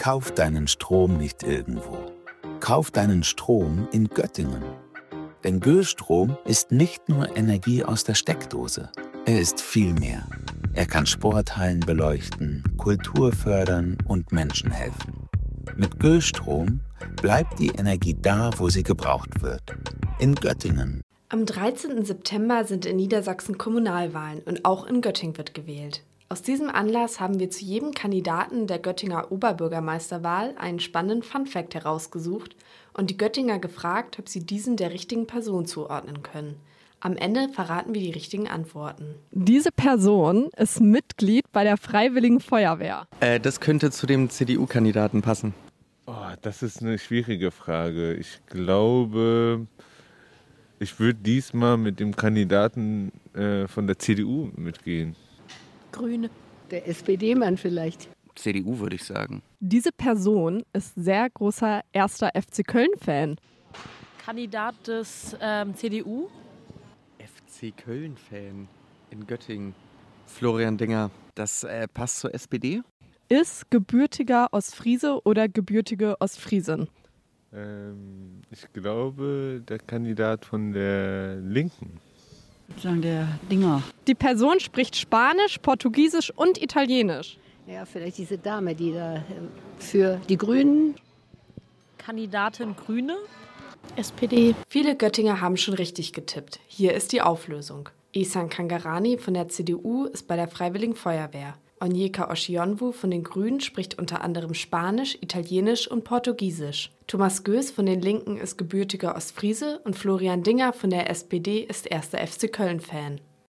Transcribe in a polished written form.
Kauf deinen Strom nicht irgendwo. Kauf deinen Strom in Göttingen. Denn Göstrom ist nicht nur Energie aus der Steckdose. Er ist viel mehr. Er kann Sporthallen beleuchten, Kultur fördern und Menschen helfen. Mit Göstrom bleibt die Energie da, wo sie gebraucht wird. In Göttingen. Am 13. September sind in Niedersachsen Kommunalwahlen und auch in Göttingen wird gewählt. Aus diesem Anlass haben wir zu jedem Kandidaten der Göttinger Oberbürgermeisterwahl einen spannenden Funfact herausgesucht und die Göttinger gefragt, ob sie diesen der richtigen Person zuordnen können. Am Ende verraten wir die richtigen Antworten. Diese Person ist Mitglied bei der Freiwilligen Feuerwehr. Das könnte zu dem CDU-Kandidaten passen. Oh, das ist eine schwierige Frage. Ich glaube, ich würde diesmal mit dem Kandidaten von der CDU mitgehen. Grüne. Der SPD-Mann vielleicht. CDU würde ich sagen. Diese Person ist sehr großer 1. FC Köln-Fan. Kandidat des CDU. FC Köln-Fan in Göttingen. Florian Dinger. Das passt zur SPD? Ist gebürtiger Ostfriese oder gebürtige Ostfriesin? Ich glaube, der Kandidat von der Linken. Sagen der Dinger. Die Person spricht Spanisch, Portugiesisch und Italienisch. Ja, vielleicht diese Dame, die da für die Grünen. Kandidatin Grüne. SPD. Viele Göttinger haben schon richtig getippt. Hier ist die Auflösung. Ihsan Kangarani von der CDU ist bei der Freiwilligen Feuerwehr. Onyeka Oshionwu von den Grünen spricht unter anderem Spanisch, Italienisch und Portugiesisch. Thomas Göß von den Linken ist gebürtiger Ostfriese und Florian Dinger von der SPD ist 1. FC Köln-Fan.